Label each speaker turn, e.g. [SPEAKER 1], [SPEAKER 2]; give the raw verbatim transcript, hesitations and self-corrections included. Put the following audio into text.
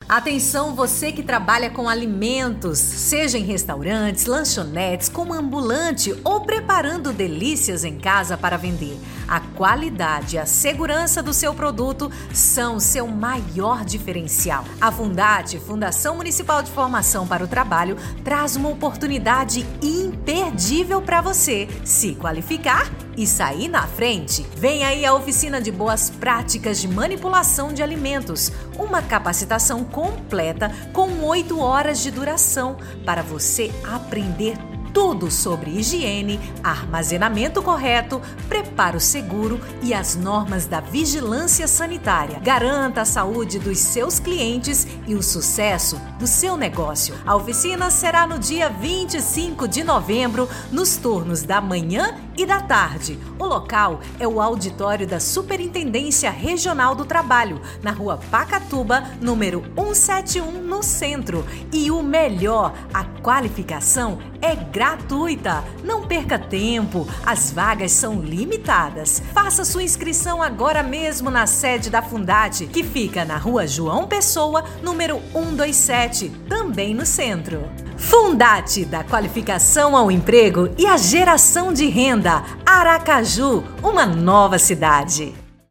[SPEAKER 1] Atenção, você que trabalha com alimentos, seja em restaurantes, lanchonetes, como ambulante ou preparando delícias em casa para vender. A qualidade e a segurança do seu produto são seu maior diferencial. A Fundate, Fundação Municipal de Formação para o Trabalho, traz uma oportunidade imperdível para você se qualificar e sair na frente. Vem aí a oficina de boas práticas de manipulação de alimentos, uma capacitação completa com oito horas de duração para você aprender tudo sobre higiene, armazenamento correto, preparo seguro e as normas da vigilância sanitária. Garanta a saúde dos seus clientes e o sucesso do seu negócio. A oficina será no dia vinte e cinco de novembro, nos turnos da manhã e da tarde. O local é o auditório da Superintendência Regional do Trabalho, na rua Pacatuba, número cento e setenta e um, no centro. E o melhor, a qualificação é gratuita. Não perca tempo, as vagas são limitadas. Faça sua inscrição agora mesmo na sede da Fundate, que fica na rua João Pessoa, número cento e vinte e sete, também no centro. Fundate, da qualificação ao emprego e a geração de renda. Aracaju, uma nova cidade.